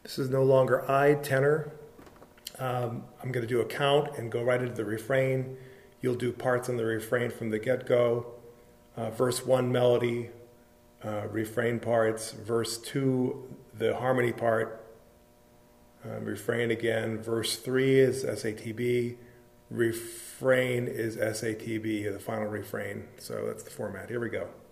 This is no longer I tenor. I'm going to do a count and go right into the refrain. You'll do parts on the refrain from the get-go. Verse 1 melody, refrain parts. Verse 2 the harmony part. Refrain again. Verse 3 is SATB. Refrain is SATB, the final refrain. So that's the format. Here we go.